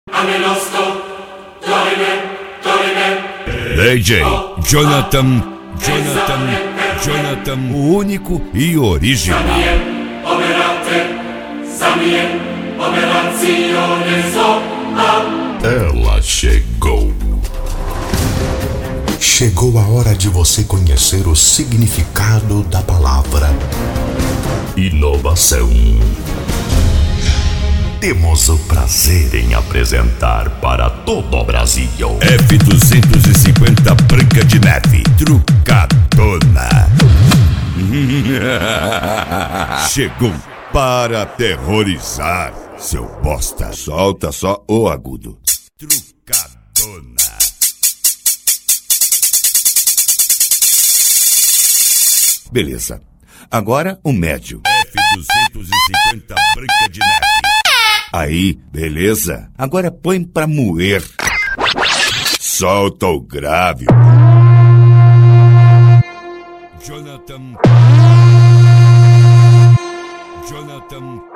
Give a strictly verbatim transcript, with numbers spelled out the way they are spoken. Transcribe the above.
D J Jonathan, Jonathan, Jonathan, o único e original. Ela chegou. Chegou a hora de você conhecer o significado da palavra inovação. Temos o prazer em apresentar para todo o Brasil F duzentos e cinquenta Branca de Neve Trucadona. Chegou para aterrorizar, seu bosta. Solta só o agudo. Trucadona. Beleza. Agora o médio. F duzentos e cinquenta Branca de Neve. Aí, beleza. Agora põe pra moer. Solta o grave. Jonathan. Jonathan.